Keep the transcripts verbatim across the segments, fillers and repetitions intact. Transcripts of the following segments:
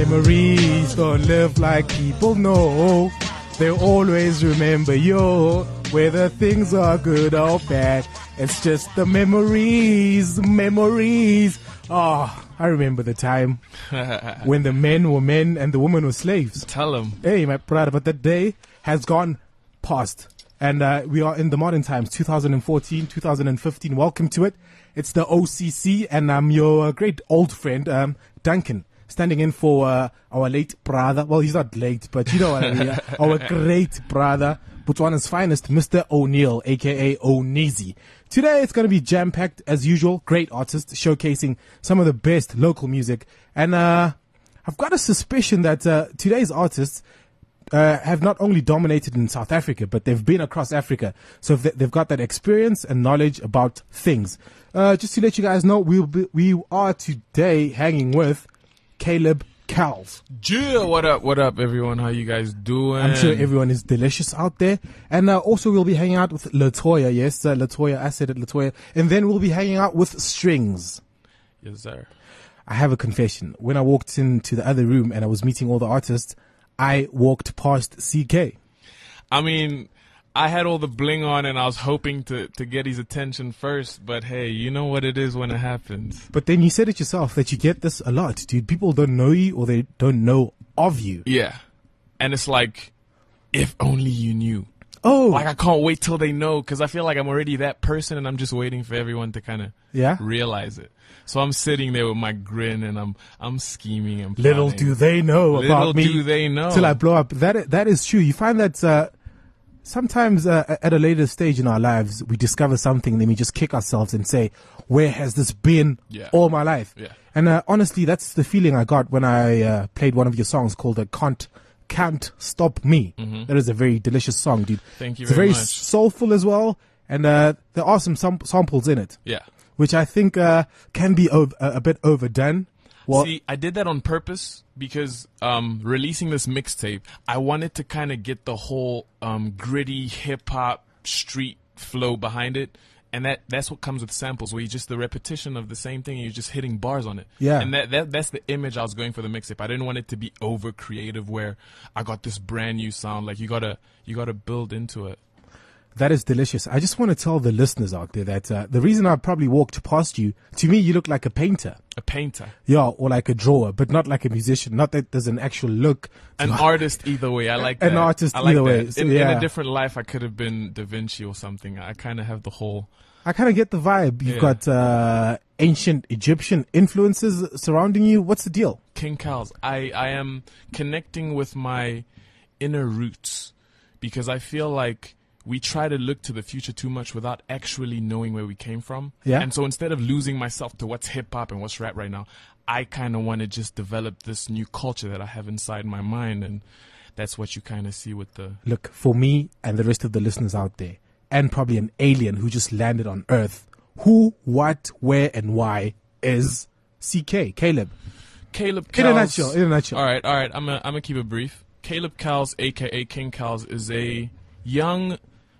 memories don't live like people know. They always remember you, whether things are good or bad. It's just the memories, memories. Oh, I remember the time when the men were men and the women were slaves. Tell them. Hey, my brother, but that day has gone past. And uh, we are in the modern times, two thousand fourteen, two thousand fifteen. Welcome to it. It's the O C C, and I'm your uh, great old friend, um, Duncan, standing in for uh, our late brother. Well, he's not late, but you know what I mean. Uh, our great brother, Botswana's finest, Mister O'Neill, a k a. O'Neezy. Today, it's going to be jam-packed, as usual. Great artists showcasing some of the best local music. And uh, I've got a suspicion that uh, today's artists Uh, have not only dominated in South Africa, but they've been across Africa. So th- they've got that experience and knowledge about things. Uh, just to let you guys know, we'll be, we are today hanging with Caleb Cals. Yeah, what up, what up, everyone? How you guys doing? I'm sure everyone is delicious out there. And uh, also we'll be hanging out with Latoya. Yes, uh, Latoya. I said it, Latoya. And then we'll be hanging out with Strings. Yes, sir. I have a confession. When I walked into the other room and I was meeting all the artists, I walked past C K. I mean, I had all the bling on and I was hoping to, to get his attention first, but hey, you know what it is when it happens. But then you said it yourself that you get this a lot, dude. People don't know you or they don't know of you. Yeah. And it's like, if only you knew. Oh. Like, I can't wait till they know, because I feel like I'm already that person and I'm just waiting for everyone to kind of yeah? realize it. So I'm sitting there with my grin and I'm I'm scheming and planning. Little do they know Little about me. do they know. Till I blow up. That that is true. You find that uh, sometimes uh, at a later stage in our lives, we discover something and then we just kick ourselves and say, where has this been yeah. all my life? Yeah. And uh, honestly, that's the feeling I got when I uh, played one of your songs called uh, Can't Can't Stop Me. Mm-hmm. That is a very delicious song, dude. Thank you it's very very much. soulful as well. And uh, there are some sam- samples in it. Yeah. Which I think uh, can be ov- a bit overdone. Well, See, I did that on purpose because um, releasing this mixtape, I wanted to kind of get the whole um, gritty hip-hop street flow behind it. And that, that's what comes with samples, where you just the repetition of the same thing and you're just hitting bars on it. Yeah. And that, that that's the image I was going for the mixtape. I didn't want it to be over creative where I got this brand new sound. Like you gotta you gotta build into it. That is delicious. I just want to tell the listeners out there that uh, the reason I probably walked past you, to me, you look like a painter. A painter. Yeah, or like a drawer, but not like a musician. Not that there's an actual look. An artist either way. I like An that. artist I like either that. way. So, in, yeah. in a different life, I could have been Da Vinci or something. I kind of have the whole... I kind of get the vibe. You've Yeah. got uh, ancient Egyptian influences surrounding you. What's the deal? King Cals. I, I am connecting with my inner roots because I feel like we try to look to the future too much without actually knowing where we came from. Yeah. And so instead of losing myself to what's hip-hop and what's rap right now, I kind of want to just develop this new culture that I have inside my mind. And that's what you kind of see with the... Look, for me and the rest of the listeners out there, and probably an alien who just landed on Earth, who, what, where, and why is C K, Caleb? Caleb In a Cals. nutshell, in a nutshell. All right, all right. I'm gonna I'm gonna keep it brief. Caleb Cals, aka King Cals, is a young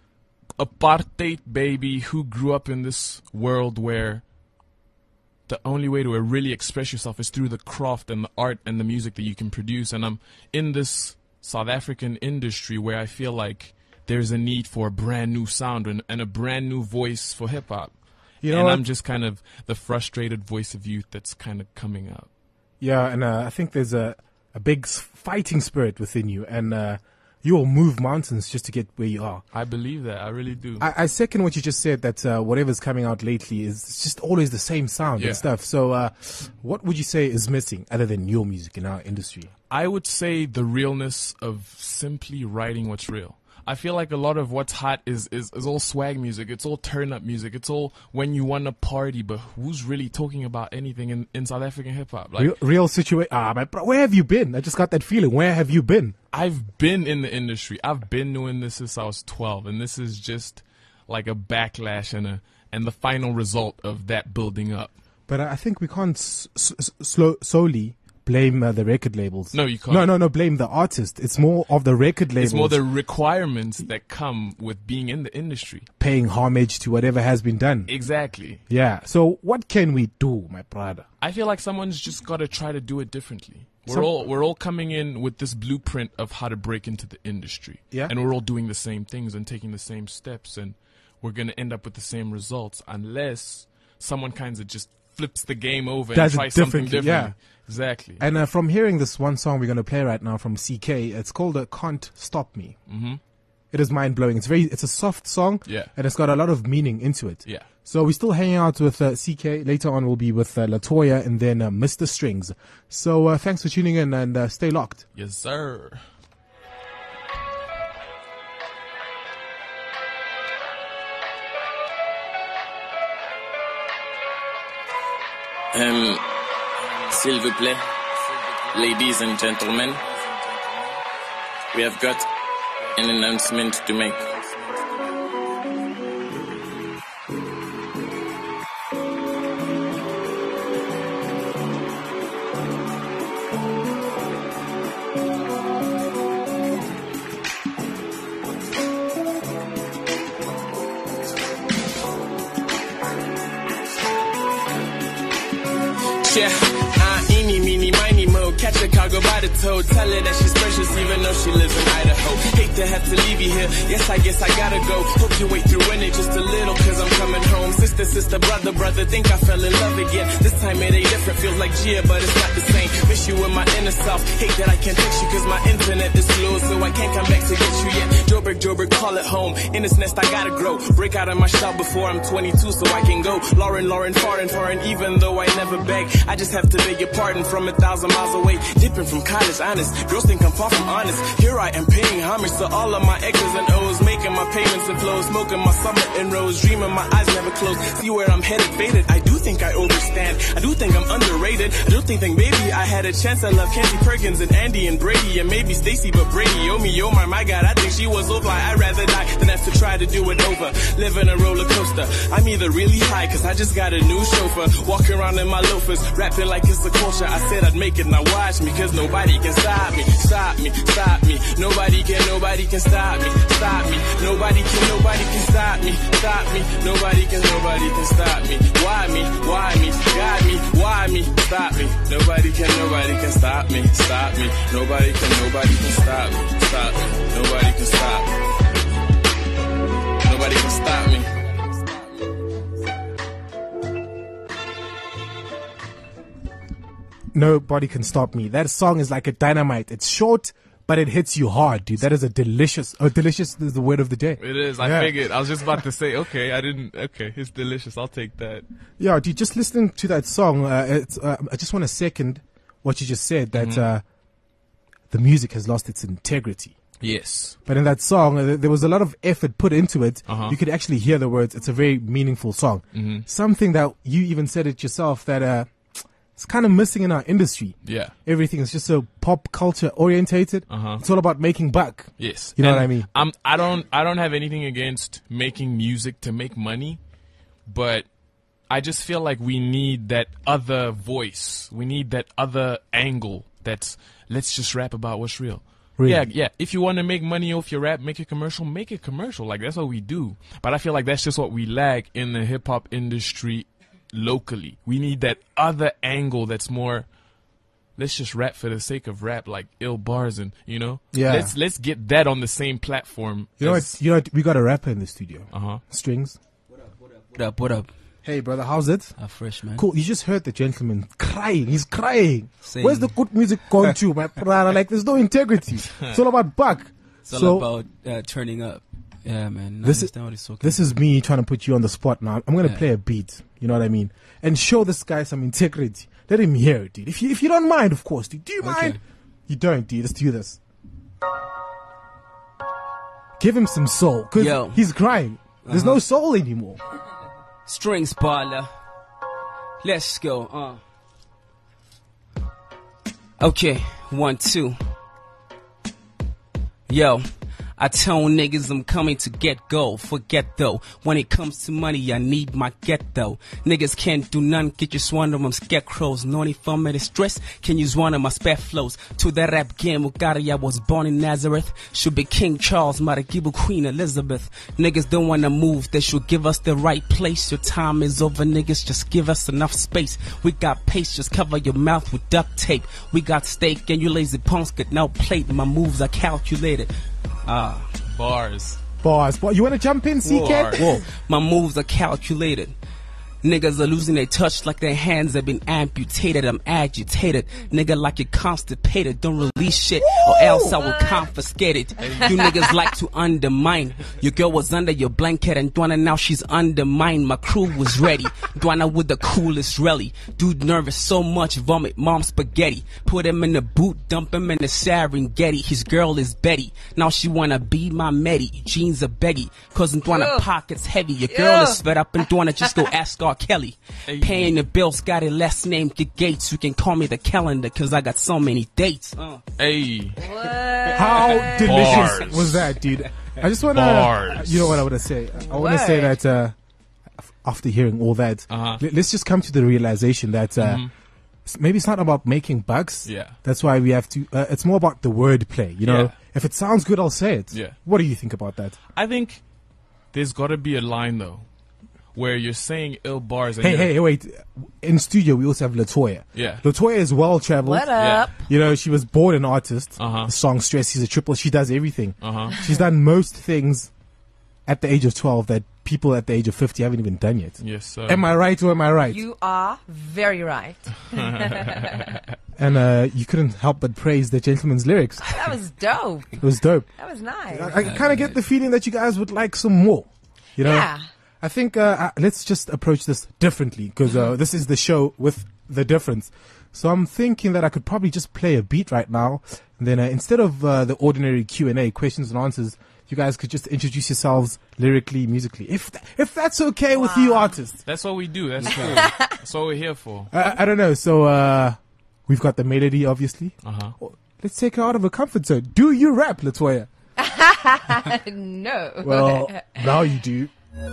apartheid baby who grew up in this world where the only way to really express yourself is through the craft and the art and the music that you can produce. And I'm in this South African industry where I feel like there's a need for a brand new sound and, and a brand new voice for hip hop. You know and what? I'm just kind of the frustrated voice of youth that's kind of coming up. Yeah, and uh, I think there's a, a big s- fighting spirit within you, and uh, you will move mountains just to get where you are. I believe that. I really do. I, I second what you just said, that uh, whatever's coming out lately is just always the same sound Yeah. and stuff. So uh, what would you say is missing other than your music in our industry? I would say the realness of simply writing what's real. I feel like a lot of what's hot is, is, is all swag music. It's all turn up music. It's all when you want to party, but who's really talking about anything in, in South African hip hop? Like, Real, real situation. Ah, but bro, where have you been? I just got that feeling. Where have you been? I've been in the industry. I've been doing this since I was twelve, and this is just like a backlash and a and the final result of that building up. But I think we can't s- s- slow, solely blame uh, the record labels. No, you can't. No, no, no, blame the artist. It's more of the record labels. It's more the requirements that come with being in the industry. Paying homage to whatever has been done. Exactly. Yeah. So what can we do, my brother? I feel like someone's just got to try to do it differently. We're Some- all we're all coming in with this blueprint of how to break into the industry. Yeah. And we're all doing the same things and taking the same steps, and we're gonna end up with the same results unless someone kind of just flips the game over Does it and tries something differently, different. yeah. Exactly. And uh, from hearing this one song we're going to play right now from C K, it's called uh, Can't Stop Me. Mm-hmm. It is mind-blowing. It's very, it's a soft song. Yeah. And it's got a lot of meaning into it. Yeah. So we're still hanging out with uh, C K. Later on we'll be with uh, Latoya and then uh, Mister Strings. So uh, thanks for tuning in and uh, stay locked. Yes, sir. Um, s'il vous plaît, ladies and gentlemen, we have got an announcement to make. Yeah, uh, eeny, meeny, miny, mo. Catch a cargo by the toe. Tell her that she's precious even though she lives in Idaho. Hate to have to leave you here. Yes, I guess I gotta go. Hope you wait through it just a little cause I'm coming home. Sister, sister, brother, brother, think I fell in love again. This time it ain't different, feels like Gia, but it's not the same. Miss you in my inner self. Hate that I can't text you cause my internet is slow, so I can't come back to get you yet. Joburg, Joburg, call it home. In this nest I gotta grow. Break out of my shell before I'm twenty-two so I can go. Lauren, Lauren, foreign, foreign, even though I never beg. I just have to beg your pardon from a thousand miles away. Dipping from college, honest. Girls think I'm far from honest. Here I am paying homage to all of my X's and O's. Making my payments and flows. Smoking my summer and rose. Dreaming my eyes never close. See where I'm headed, faded. I do think I overstand. I do think I'm underrated. I do think, think maybe I had a chance. I love Candy Perkins and Andy and Brady. And maybe Stacy, but Brady. Oh me, oh my, my God. I think she was so fly. I'd rather die than have to try to do it over. Living a roller coaster. I'm either really high cause I just got a new chauffeur. Walking around in my loafers. Rapping like it's a culture. I said I'd make it, now watch me, cause nobody can stop me, stop me, stop me. Nobody can, nobody can stop me, stop me. Nobody can, nobody can stop me, stop me. Nobody can, nobody can stop me. Why me, why me, got me, why me, stop me. Nobody can, nobody can stop me, stop me. Nobody can, nobody can stop me, stop me. Nobody can stop me. Nobody can stop me. Nobody Can Stop Me. That song is like a dynamite. It's short, but it hits you hard, dude. That is a delicious, oh, delicious is the word of the day. It is. I Yeah. figured. I was just about to say, okay, I didn't. Okay, it's delicious. I'll take that. Yeah, dude, just listening to that song, uh, it's, uh, I just want to second what you just said, that uh, the music has lost its integrity. Yes. But in that song, uh, there was a lot of effort put into it. Uh-huh. You could actually hear the words. It's a very meaningful song. Mm-hmm. Something that you even said it yourself, that uh, it's kind of missing in our industry. Yeah. Everything is just so pop culture orientated. Uh-huh. It's all about making buck. Yes. You know And what I mean? I'm, I don't. I don't have anything against making music to make money, but I just feel like we need that other voice. We need that other angle. That's let's just rap about what's real. Really? Yeah, yeah. If you want to make money off your rap, make a commercial, make a commercial. Like, that's what we do. But I feel like that's just what we lack in the hip hop industry locally. We need that other angle that's more, let's just rap for the sake of rap, like ill bars and, you know? Yeah. Let's let's get that on the same platform. You know as- what? You know what? We got a rapper in the studio. Uh-huh. Strings. What up, what up? Hey, brother, how's it? Uh, fresh, man. Cool. You just heard the gentleman crying. He's crying. Saying- Where's the good music going to, my brother? Like, there's no integrity. It's all about buck. It's all so, about uh, turning up. Yeah, man. I This is- understand what he's talking this is me trying to put you on the spot now. I'm going to Yeah. play a beat. You know what I mean? And show this guy some integrity. Let him hear it, dude. If you, if you don't mind, of course, dude. Do you Okay. mind? You don't, dude. Let's do this. Give him some soul. Because Yo. he's crying. There's Uh-huh. no soul anymore. Strings baller. Let's go. Uh. Okay, one, two. Yo, I tell niggas I'm coming to get gold. Forget though, when it comes to money, I need my get though. Niggas can't do none, get just one of them scarecrows. No need for me to stress, can use one of my spare flows. To that rap game, Ugari, I was born in Nazareth. Should be King Charles, Maragibu Queen Elizabeth. Niggas don't wanna move, they should give us the right place. Your time is over, niggas, just give us enough space. We got pace, just cover your mouth with duct tape. We got steak and you lazy punks get no plate. My moves are calculated. Ah, Bars. Bars. But you want to jump in, C K? Bars. whoa, my moves are calculated. Niggas are losing their touch like their hands have been amputated. I'm agitated. Nigga like you're constipated. Don't release shit or else I will confiscate it. You niggas like to undermine. Your girl was under your blanket and Dwana now she's under mine. My crew was ready. Dwana with the coolest rally. Dude nervous so much vomit mom spaghetti. Put him in the boot, dump him in the Serengeti. His girl is Betty. Now she wanna be my Medi. Jeans are beggy. Cause Dwana pockets heavy. Your girl is fed up and Dwana just go ask R. Kelly. Hey. Paying the bills, got a last name, get Gates. You can call me the calendar, cause I got so many dates. Uh. Hey. How delicious Bars. was that, dude? I just want Bars. to, you know what I want to say? I want to say Word. that uh, f- after hearing all that, Uh-huh. let- let's just come to the realization that uh, s- maybe it's not about making bucks. Yeah. That's why we have to, uh, it's more about the word play. You know, Yeah. if it sounds good, I'll say it. Yeah. What do you think about that? I think there's got to be a line though, where you're saying ill bars. And Hey, you're- hey, wait. In studio, we also have Latoya. Yeah. Latoya is well traveled. What Yeah. up? You know, she was born an artist. Uh-huh. The song Stress, she's a triple. She does everything. Uh-huh. She's done most things at the age of twelve that people at the age of fifty haven't even done yet. Yes, sir. Am I right or am I right? You are very right. And uh, you couldn't help but praise the gentleman's lyrics. That was dope. It was dope. That was nice. I, I kind of get the feeling that you guys would like some more. You know? Yeah. I think uh, uh, let's just approach this differently because uh, this is the show with the difference. So I'm thinking that I could probably just play a beat right now, and then uh, instead of uh, the ordinary Q and A, questions and answers, you guys could just introduce yourselves lyrically, musically, if th- if that's okay with you artists. That's what we do. That's cool. That's what we're here for. I, I don't know. So uh, we've got the melody, obviously. Uh huh. Oh, let's take her out of her comfort zone. Do you rap, Latoya? No. Well, now you do.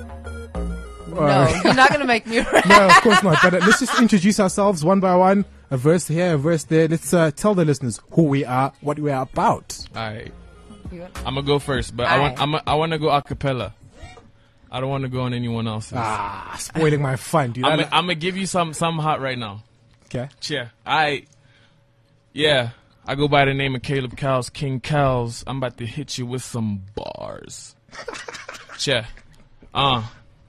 no, you're not going to make me rap. No, of course not. But uh, let's just introduce ourselves one by one. A verse here, a verse there. Let's uh, tell the listeners who we are, what we are about. All right. You want- I'm gonna go first, but I want. Alright. I'm. A, I want to go a cappella. I don't want to go on anyone else's. Ah, spoiling my fun, dude. I'm. I gonna- I'm gonna give you some. Some hot right now. okay. Yeah. I. Yeah. I go by the name of Caleb Cows, King Cows. I'm about to hit you with some bars. Yeah. Uh.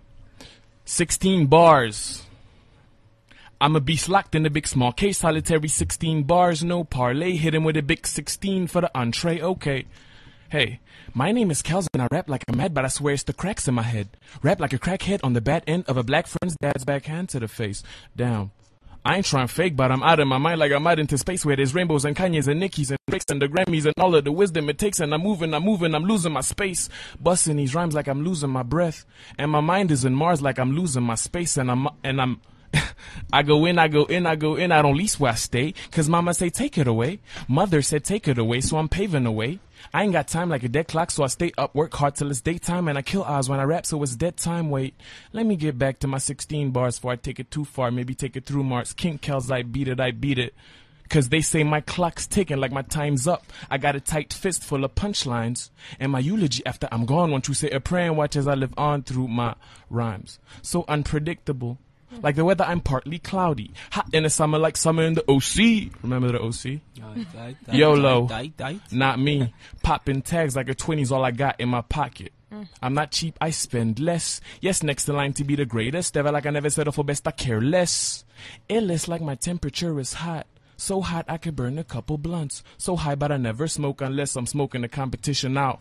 sixteen bars. I'm a beast locked in a big small case, solitary sixteen bars, no parlay. Hit him with a big sixteen for the entree. Okay. Hey, my name is Kels and I rap like I'm mad, but I swear it's the cracks in my head. Rap like a crackhead on the bad end of a black friend's dad's backhand to the face. Damn. I ain't trying fake, but I'm out of my mind like I'm out into space where there's rainbows and Kanye's and Nicki's and Drake's and the Grammys and all of the wisdom it takes. And I'm moving, I'm moving, I'm losing my space. Busting these rhymes like I'm losing my breath. And my mind is in Mars like I'm losing my space. And I'm, and I'm, I go in, I go in, I go in, I don't lease where I stay. Cause mama say take it away. Mother said take it away, so I'm paving the way. I ain't got time like a dead clock, so I stay up, work hard till it's daytime, and I kill odds when I rap, so it's dead time. Wait, let me get back to my sixteen bars before I take it too far, maybe take it through Mars. King Kels, I beat it, I beat it. Cause they say my clock's ticking like my time's up. I got a tight fist full of punchlines. And my eulogy after I'm gone, won't you say a prayer and watch as I live on through my rhymes. So unpredictable. Like the weather, I'm partly cloudy. Hot in the summer like summer in the O C. Remember the O C? YOLO. Not me. Popping tags like a twenty's all I got in my pocket. I'm not cheap, I spend less. Yes, next in line to be the greatest. Never like I never settle for best, I care less. Illest like my temperature is hot. So hot I could burn a couple blunts. So high but I never smoke unless I'm smoking the competition out.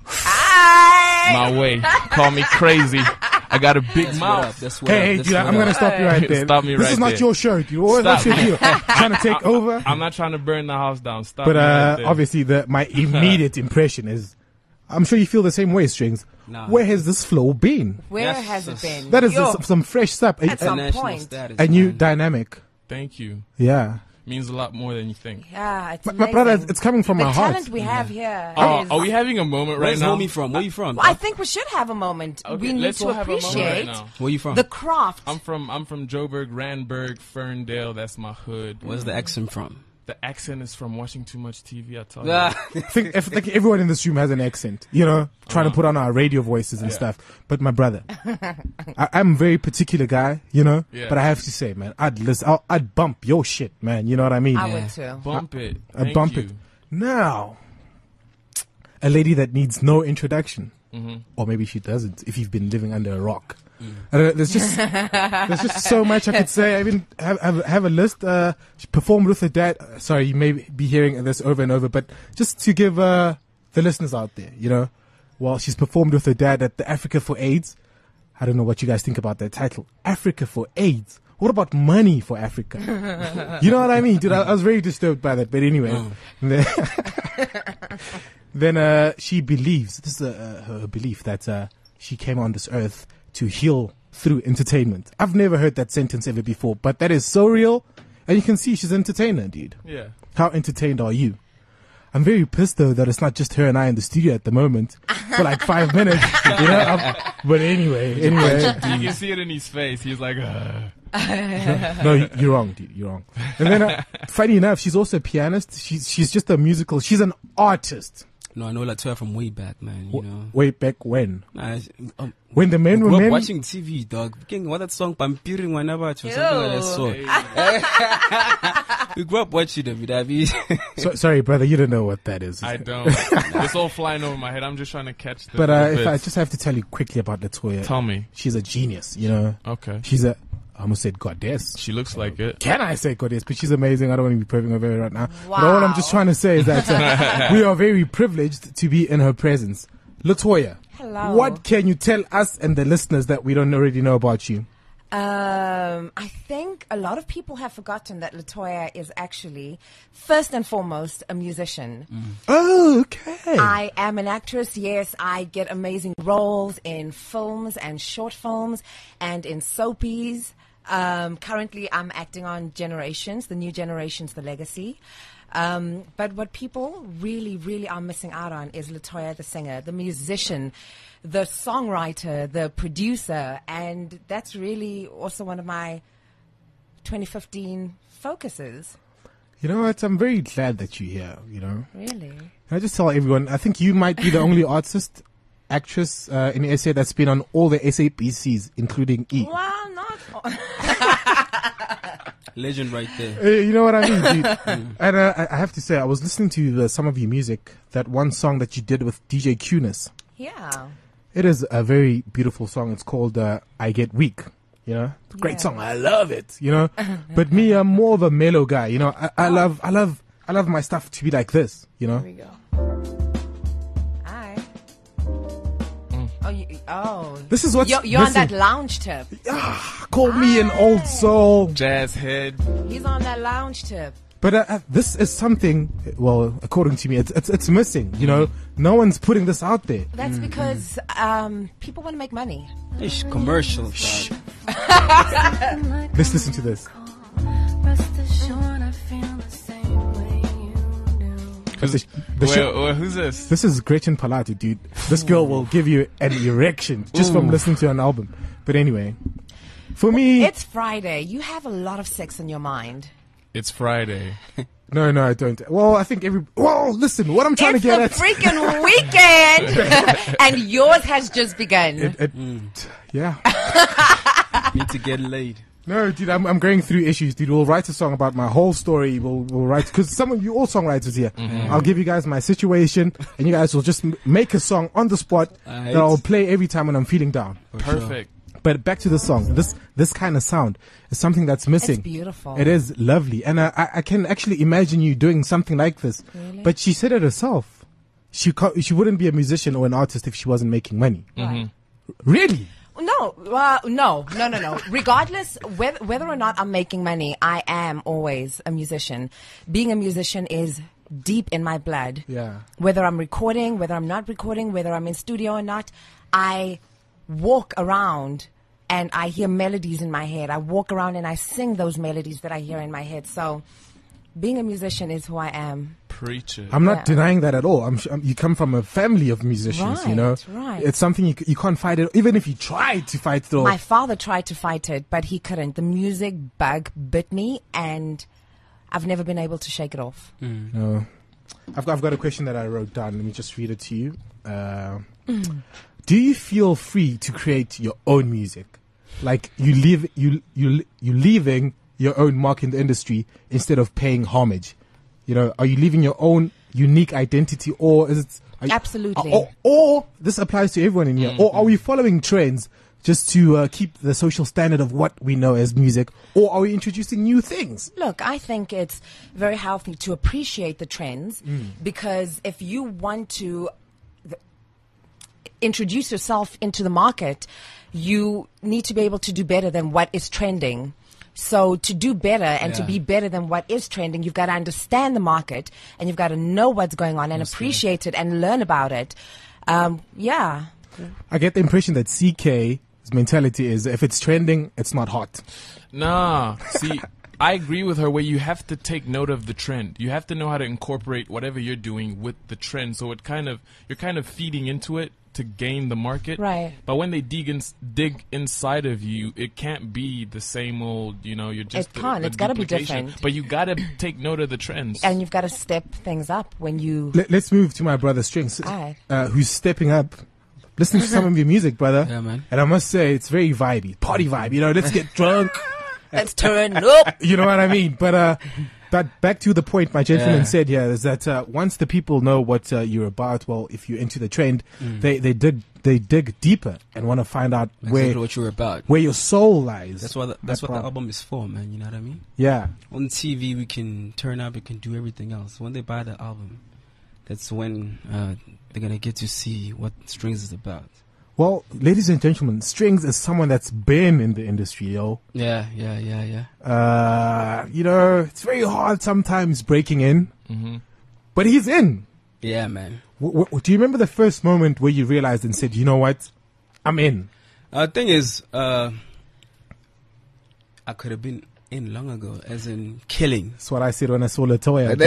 My way. Call me crazy. I got a big That's what mouth. up. That's what Hey, up. hey, That's dude, what I'm up. going to stop you right there. Stop me this right is not there. your show, dude. What, what's Stop. your deal? Trying to take over? I'm not trying to burn the house down. Stop But me right uh, there. obviously, the my immediate impression is, I'm sure you feel the same way, Strings. Nah. Where has this flow been? Where Yes, has it yes. been? That is Yo, some, some fresh stuff. A, At some a, National point. status, a new man. dynamic. Thank you. Yeah. means a lot more than you think. Yeah, it's My, my brother, amazing. it's coming from the my heart. talent we have here. Oh, is- are we having a moment right Where's now? homie from? Where you from? Well, I think we should have a moment. Okay, we need let's to all have a moment appreciate right now. Where you from? the craft. I'm from I'm from Joburg, Randburg, Ferndale. That's my hood. Where's the accent from? The accent is from watching too much T V. I tell you. Ah. I think if, like, everyone in this room has an accent, you know, trying to put on our radio voices and Yeah. stuff. But my brother, I, I'm a very particular guy, you know. Yeah. But I have to say, man, I'd listen, I'll, I'd bump your shit, man. You know what I mean? I Yeah. would too. Bump it. I Thank bump you. it. Now, a lady that needs no introduction, Mm-hmm. or maybe she doesn't if you've been living under a rock. I don't know, there's just there's just so much I could say. I even have have, have a list. Uh, she performed with her dad. Uh, sorry, you may be hearing this over and over, but just to give uh, the listeners out there, you know, well, she's performed with her dad at the Africa for AIDS. I don't know what you guys think about that title, Africa for AIDS. What about money for Africa? You know what I mean, dude? I, I was very disturbed by that. But anyway, then, then uh, she believes, this is uh, her belief, that uh, she came on this earth to heal through entertainment. I've never heard that sentence ever before, but that is so real. And you can see she's an entertainer, dude. Yeah. How entertained are you? I'm very pissed though that it's not just her and I in the studio at the moment for like five minutes. You know? I'm- but anyway, anyway. You can see it in his face. He's like, uh. No, you- you're wrong, dude. You're wrong. And then, uh, funny enough, she's also a pianist. She's she's just a musical. She's an artist. No, I know Latoya from way back, man. You know. Way back when, Nah, um, when the men I were grew up men. watching T V, dog. King, what that song, Pampiring Wanaba, or something like that song. We grew up watching them, David. So, sorry, brother, you don't know what that is. I don't. It's all flying over my head. I'm just trying to catch the. But uh, the if I bits. just have to tell you quickly about Latoya, Tell me. she's a genius. You know, Okay. she's a. I almost said goddess. She looks like it. Can I say goddess? But she's amazing. I don't want to be proving over her right now. But all I'm just trying to say is that uh, we are very privileged to be in her presence. Latoya, Hello. what can you tell us and the listeners that we don't already know about you? Um, I think a lot of people have forgotten that Latoya is actually, first and foremost, a musician. Oh, okay. I am an actress, yes. I get amazing roles in films and short films and in soapies. Um, currently, I'm acting on Generations, the new Generations, The Legacy. Um, but what people really, really are missing out on is Latoya, the singer, the musician, the songwriter, the producer. And that's really also one of my twenty fifteen focuses. You know what? I'm very glad that you're here, you know. Really? Can I just tell everyone, I think you might be the only artist, actress uh, in S A that's been on all the S A B Cs, including E. Well, not. Legend right there. Uh, you know what I mean, dude? And uh, I I have to say, I was listening to uh, some of your music, that one song that you did with D J Cunis. Yeah. It is a very beautiful song. It's called uh, I Get Weak. You know, it's a great Yeah. song. I love it. You know, but me, I'm more of a mellow guy. You know, I, I love, I love, I love my stuff to be like this. You know, Here we go. Aye. Oh, you, oh. this is what's You're, you're on missing. that lounge tip. Call me an old soul. Jazz head. He's on that lounge tip. But uh, uh, this is something. Well, according to me, it's it's, it's missing. You know, no one's putting this out there. That's because um, people want to make money. Ish, commercial, dog. Let's listen to this. Rest assured I feel the same way you do. The, the Wait, show- wait, who's this? This is Gretchen Palatu, dude. This girl will give you an erection just from listening to an album. But anyway, for me, It's Friday. You have a lot of sex in your mind. It's Friday. no, no, I don't. Well, I think every. Whoa, listen, what I'm trying It's to get the at. freaking weekend, and yours has just begun. It- it- Yeah. Need to get laid. No, dude, I'm I'm going through issues, dude. We'll write a song about my whole story. We'll we'll write because some of you all songwriters here. I'll give you guys my situation, and you guys will just m- make a song on the spot Aight. that I'll play every time when I'm feeling down. Perfect. But back to the song. This this kind of sound is something that's missing. It's beautiful. It is lovely, and uh, I I can actually imagine you doing something like this. Really? But she said it herself. She ca- she wouldn't be a musician or an artist if she wasn't making money. Right. Really? No, uh, no, no, no, no. Regardless, whether, whether or not I'm making money, I am always a musician. Being a musician is deep in my blood. Yeah. Whether I'm recording, whether I'm not recording, whether I'm in studio or not, I walk around and I hear melodies in my head. I walk around and I sing those melodies that I hear in my head. So being a musician is who I am. Preach it. I'm not Yeah. denying that at all. I'm, sh- I'm you come from a family of musicians, you know. Right, right. It's something you c- you can't fight it. Even if you tried to fight it, My father tried to fight it, but he couldn't. The music bug bit me, and I've never been able to shake it off. no. I've got, I've got a question that I wrote down. Let me just read it to you. Uh, do you feel free to create your own music? Like you leave you you you leaving your own mark in the industry instead of paying homage? You know, are you leaving your own unique identity, or is it are you- Absolutely. Or, or this applies to everyone in here, or are we following trends just to uh, keep the social standard of what we know as music, or are we introducing new things? Look, I think it's very healthy to appreciate the trends because if you want to th- introduce yourself into the market, you need to be able to do better than what is trending. So to do better and to Yeah. be better than what is trending, you've got to understand the market and you've got to know what's going on and appreciate it and learn about it. Um, yeah. I get the impression that C K's mentality is if it's trending, it's not hot. Nah, see, I agree with her where you have to take note of the trend. You have to know how to incorporate whatever you're doing with the trend. So it kind of you're kind of feeding into it to gain the market. Right. But when they dig in, dig inside of you, it can't be the same old, you know, you're just It can't. a, a It's gotta be duplication. different. But you got to take note of the trends. And you've got to step things up when you. Let, let's move to my brother Strings, Alright. uh, who's stepping up. Listening to some of your music, brother. Yeah, man. And I must say, it's very vibey, party vibe. You know, let's get drunk. Let's turn up. You know what I mean? But uh, but back to the point my gentleman Yeah. said here is that uh, once the people know what uh, you're about, well, if you're into the trend, they they dig they dig deeper and want to find out Exactly where what you're about. where your soul lies. That's what the, that's That what the part. album is for, man. You know what I mean? Yeah. On T V, we can turn up, we can do everything else. When they buy the album, that's when uh, they're gonna get to see what Strings is about. Well, ladies and gentlemen, Strings is someone that's been in the industry, yo. Yeah, yeah, yeah, yeah. Uh, you know, it's very hard sometimes breaking in, hmm but he's in. Yeah, man. W- w- do you remember the first moment where you realized and said, you know what, I'm in? Uh, thing is, uh, I could have been in long ago, as in killing. That's what I said when I saw Latoya. But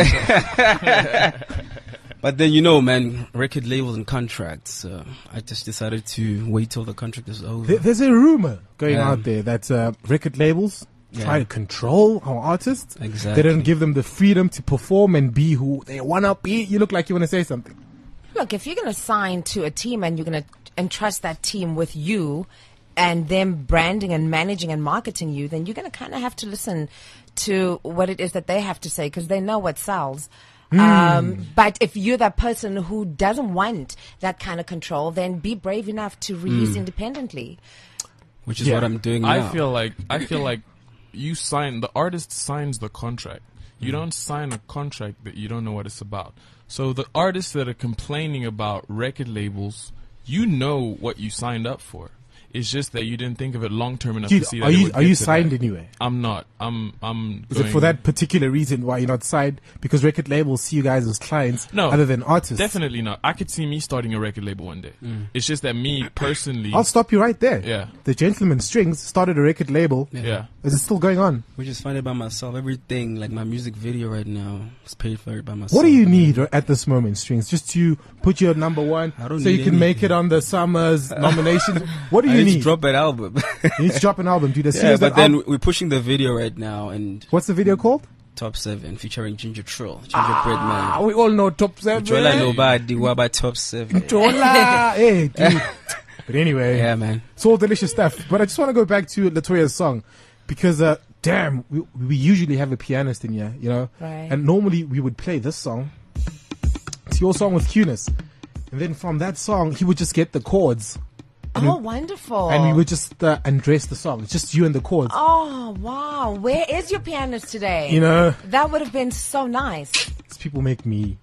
then, but then, you know, man, record labels and contracts. Uh, I just decided to wait till the contract is over. There- There's a rumor going Yeah. out there that uh, record labels Yeah. try to control our artists. Exactly. They don't give them the freedom to perform and be who they want to be. You look like you want to say something. Look, if you're going to sign to a team and you're going to entrust that team with you and them branding and managing and marketing you, then you're going to kind of have to listen to what it is that they have to say because they know what sells. Um, but if you're that person who doesn't want that kind of control, then be brave enough to release independently. Which is Yeah. what I'm doing now. I feel like I feel like you sign the artist signs the contract. You don't sign a contract that you don't know what it's about. So the artists that are complaining about record labels, you know what you signed up for. It's just that you didn't think of it long term enough Dude, to see that are it you would are get you to signed that. anyway? I'm not. I'm. I'm. Is it for going- that particular reason why you're not signed? Because record labels see you guys as clients No, other than artists. Definitely not. I could see me starting a record label one day. It's just that me personally. I'll stop you right there. Yeah. The Gentleman Strings started a record label. yeah. Is it still going on? Which is funded by myself. Everything, like my music video right now, is paid for by myself. What do you need r- at this moment, Strings? Just to put your number one I don't so you need can make anything. it on the Summers nomination. What do I you need need? to drop an album. You need to drop an album, dude. As soon yeah, as that but then al- we're pushing the video right now, and what's the video called? Top Seven featuring Ginger Trill, Gingerbread Ah, Man. we all know Top Seven. Jola Nobody, what about Top Seven? Jola. Hey, dude. But anyway, Yeah, man. it's all delicious stuff. But I just want to go back to Latoya's song because, uh, damn, we, we usually have a pianist in here, you know? Right. And normally we would play this song. It's your song with Cunis. And then from that song, he would just get the chords Oh, wonderful. and we would just uh, undress the song. It's just you and the chords. Oh, wow. Where is your pianist today? You know, That would have been so nice. these people make me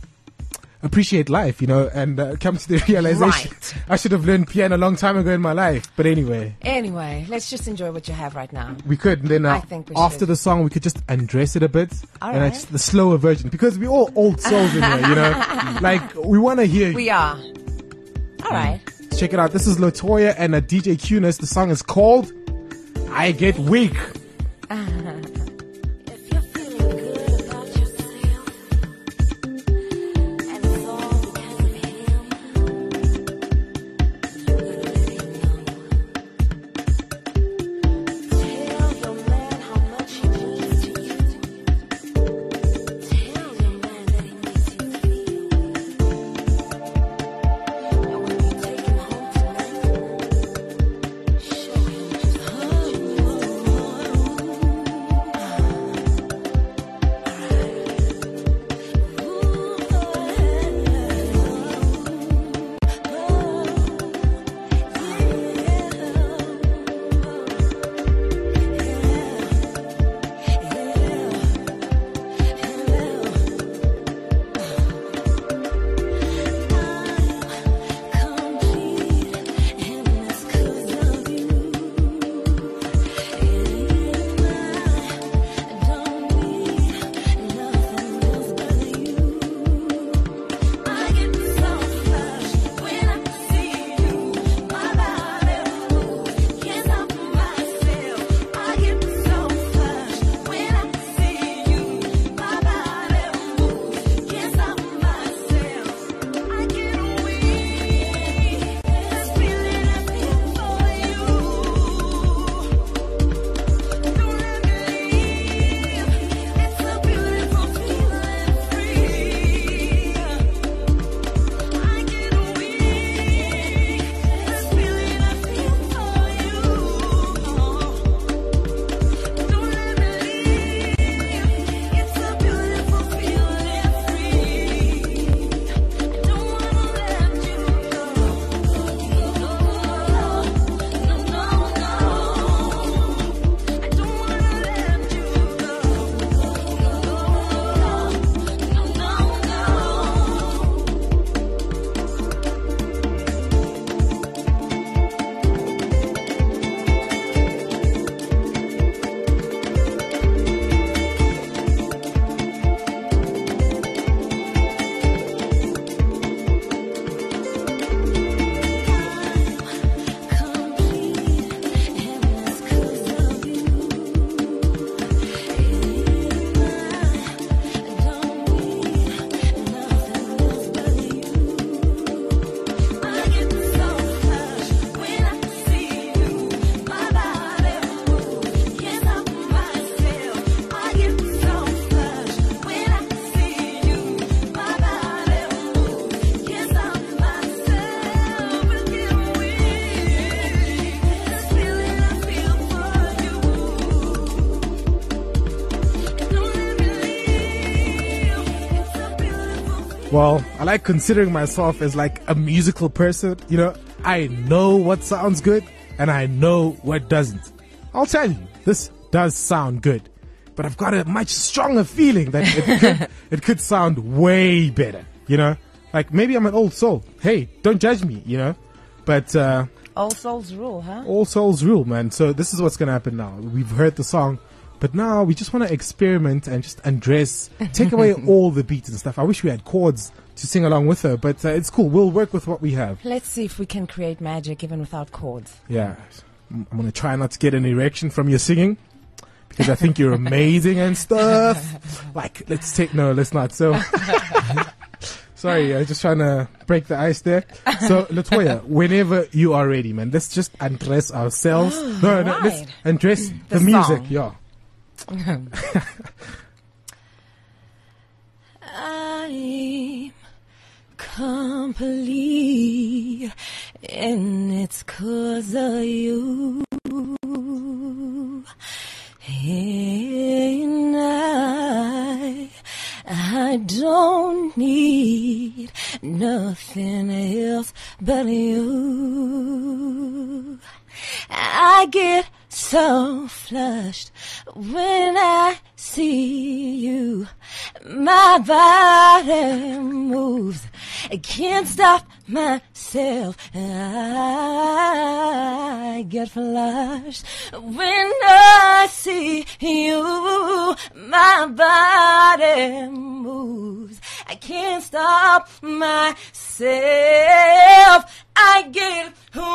appreciate life, you know, and uh, come to the realization Right. I should have learned piano a long time ago in my life. But anyway, Anyway, let's just enjoy what you have right now. we could. And then uh, I think we after should. the song, we could just undress it a bit. All and right. it's the slower version because we're all old souls in here, you know. Like, we want to hear. We are. All right. Check it out. This is Latoya and uh, D J Cunis. The song is called I Get Weak. If you're feeling good about Well, I like considering myself as like a musical person. You know, I know what sounds good and I know what doesn't. I'll tell you, this does sound good, but I've got a much stronger feeling that it could, it could sound way better. You know, like maybe I'm an old soul. Hey, don't judge me, you know, but, uh, All souls rule, huh? all souls rule, man. So this is what's going to happen now. We've heard the song, but now we just want to experiment and just undress, take away all the beats and stuff. I wish we had chords to sing along with her, but uh, it's cool. We'll work with what we have. Let's see if we can create magic even without chords. Yeah. I'm going to try not to get an erection from your singing because I think you're amazing and stuff. Like, let's take, no, let's not. So, sorry, I'm just trying to break the ice there. So, Latoya, whenever you are ready, man, let's just undress ourselves. No, no, let's Right. undress the, The music. song. Yeah. I'm complete, and it's 'cause of you. And I, I don't need nothing else but you. I get so flushed when I see you. My body moves. I can't stop myself. I get flushed when I see you. My body moves. I can't stop myself. I get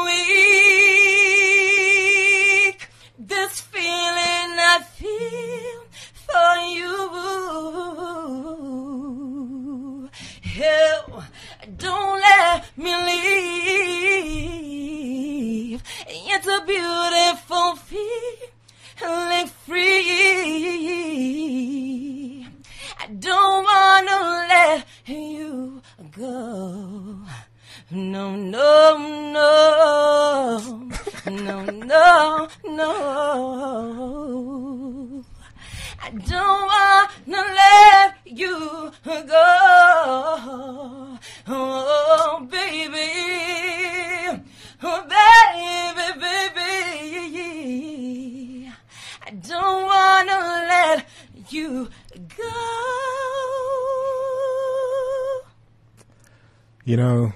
weak. This feeling I feel for you. Hell, don't let me leave. It's a beautiful feeling free. I don't wanna let you go. No, no, no, no, no, no. I don't wanna let you go. Oh, baby, oh, baby, baby. I don't wanna let you go. You know,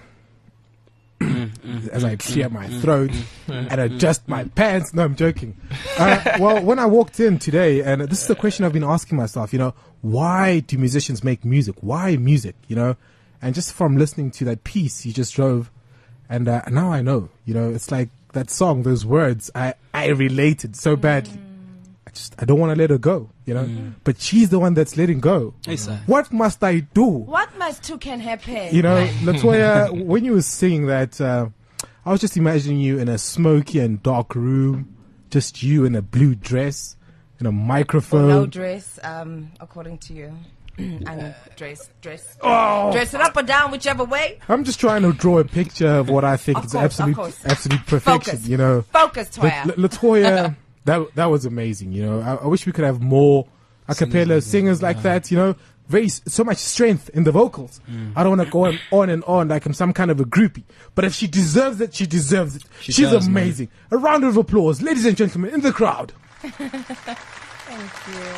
as I clear my throat and adjust my pants. No, I'm joking. Uh, well, when I walked in today, and this is the question I've been asking myself, you know, why do musicians make music? Why music, you know? And just from listening to that piece you just drove, and uh, now I know, you know, it's like that song, those words, I, I related so badly. I just, I don't want to let her go, you know? But she's the one that's letting go. Hey, sir. What must I do? What must two can happen? You know, Latoya, when you were singing that, uh, I was just imagining you in a smoky and dark room, just you in a blue dress, in a Or microphone. no dress, um, according to you. I'm dress, dress, Oh. dress it up or down, whichever way. I'm just trying to draw a picture of what I think Of is course, of absolute, course. absolute perfection. Focus. You know, Focus, But Toya. L- Latoya, that that was amazing. You know, I, I wish we could have more a cappella singers like that. You know, very s- so much strength in the vocals. I don't want to go on, on and on like I'm some kind of a groupie. But if she deserves it, she deserves it. She She's does, man. amazing. A round of applause, ladies and gentlemen, in the crowd. Thank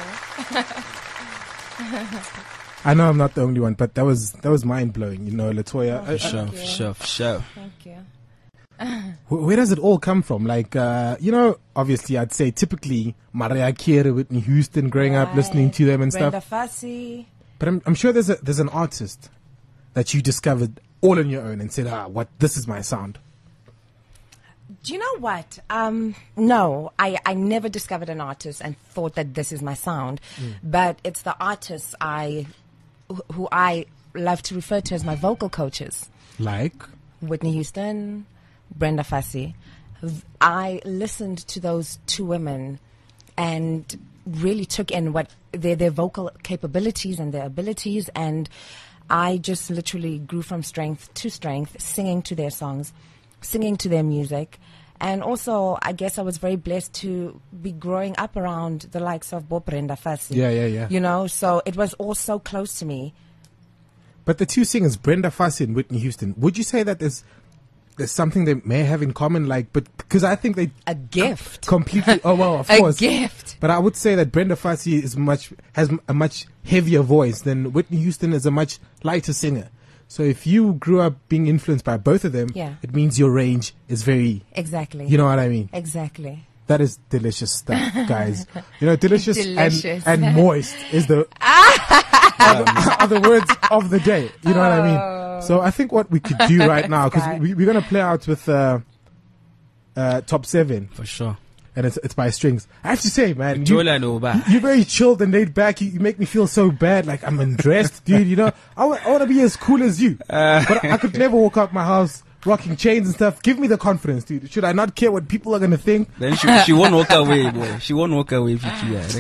I know I'm not the only one, but that was that was mind blowing. You know, Latoya. For Uh, sure, for sure, for sure. Thank you. Wh- Where does it all come from? Like, uh, you know, obviously, I'd say typically Mariah Carey, Whitney Houston, growing up, listening to them and Brenda stuff. Fassie. But I'm, I'm sure there's a there's an artist that you discovered all on your own and said, ah, what this is my sound. Do you know what? Um, no, I, I never discovered an artist and thought that this is my sound. But it's the artists I, wh- who I love to refer to as my vocal coaches. Like, Whitney Houston, Brenda Fassie. V- I listened to those two women and really took in what their their vocal capabilities and their abilities, and I just literally grew from strength to strength, singing to their songs, singing to their music. And also, I guess I was very blessed to be growing up around the likes of Bo Brenda Fassie. Yeah, yeah, yeah. You know, so it was all so close to me. But the two singers, Brenda Fassie and Whitney Houston, would you say that there's there's something they may have in common? Like, but because I think they A gift. completely. Oh well, of A course. gift. But I would say that Brenda Fassie is much has a much heavier voice than Whitney Houston is a much lighter singer. So if you grew up being influenced by both of them, Yeah. it means your range is very. Exactly. You know what I mean? Exactly. That is delicious stuff, guys. You know, delicious, Delicious. And, and moist is the are, the, are the words of the day. You know what I mean? So I think what we could do right now, because Sky. we, we're going to play out with uh, uh, top seven, For sure. and it's it's by Strings. I have to say, man, you, Jola no ba. you're very chilled and laid back. You, you make me feel so bad, like I'm undressed, dude. You know, I want to be as cool as you, but I could never walk out my house rocking chains and stuff. Give me the confidence, dude. Should I not care what people are gonna think? Then she she won't walk away, boy. She won't walk away if you do that,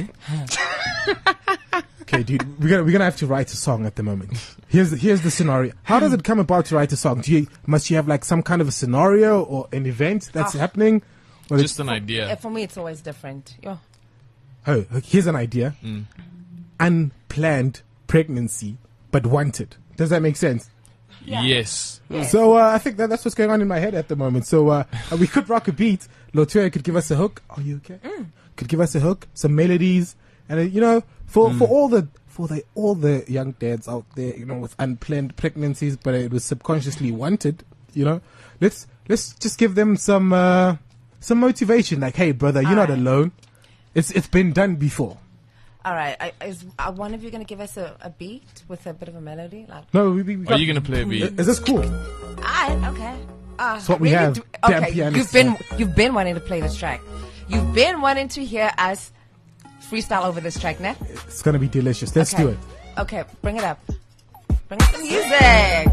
eh? Okay, dude, we're gonna we're gonna have to write a song at the moment. Here's here's the scenario. How does it come about to write a song? Do you must you have like some kind of a scenario or an event that's Ah. happening? Or Just an Uh, idea. For me, it's always different. Yo. oh, here's an idea: Mm. unplanned pregnancy, but wanted. Does that make sense? Yes. So uh, I think that that's what's going on in my head at the moment. So uh, we could rock a beat. Lotuea could give us a hook. Are you okay? Could give us a hook, some melodies, and uh, you know, for for all the for the all the young dads out there, you know, with unplanned pregnancies, but it was subconsciously wanted. You know, let's let's just give them some uh, some motivation. Like, hey, brother, you're not Alright. alone. It's it's been done before. All right. I, is uh, one of you going to give us a, a beat with a bit of a melody? Like, No, we, we, we Are got- you gonna play a beat? Is this cool? ah, okay. Uh, It's what we have. do- Damn okay, pianist you've been track. you've been wanting to play this track. You've been wanting to hear us freestyle over this track, ne? It's gonna be delicious. Let's okay. do it. Okay, bring it up. Bring up the music.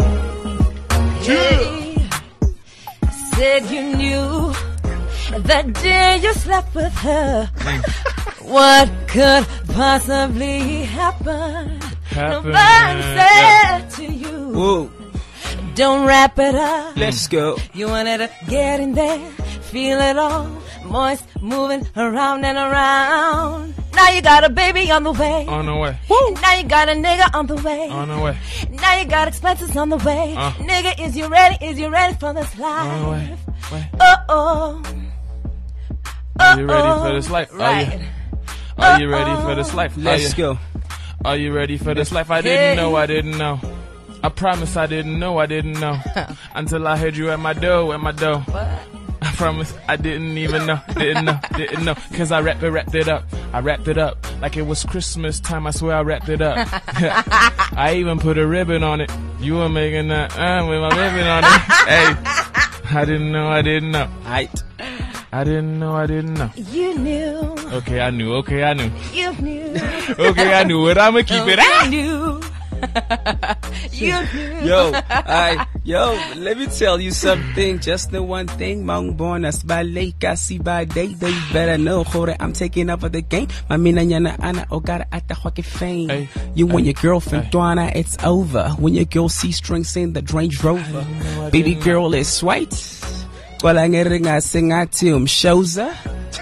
Yeah. Said you knew that day you slept with her. What could possibly happen? Happen. Nobody said to you, Whoa, don't wrap it up. let's go. You wanted to get in there, feel it all, moist, moving around and around. Now you got a baby on the way. On the way. Now you got a nigga on the way. On the way. Now you got expenses on the way. Uh. Nigga, is you ready? Is you ready for this On the way. life? Way. Uh oh. Are you ready for this life? Are Right. you, are you ready for this life? Are Let's you, go. Are you ready for this life? I Hey. didn't know, I didn't know. I promise I didn't know, I didn't know. Until I heard you at my door, at my door. What? I promise I didn't even know, didn't know, didn't know. Cause I wrapped it, wrapped it up. I wrapped it up like it was Christmas time. I swear I wrapped it up. I even put a ribbon on it. You were making that uh, with my ribbon on it. Hey, I didn't know, I didn't know. Aight. I didn't know, I didn't know. You knew. Okay, I knew, okay, I knew. You knew. Okay, I knew it. I'ma keep it. Ah! You knew. You knew. Yo, I, yo, let me tell you something. Just the one thing. Mang born as by lake, I see by day. They better know, Hore, I'm taking up for the game. My mina yana ana ogara at the hockey fame. Hey, You and hey, your girlfriend, hey. Dwana, it's over. When your girl sees strings in the Range Rover. Baby girl is white. Well, I'm getting a sing at him. Shows her.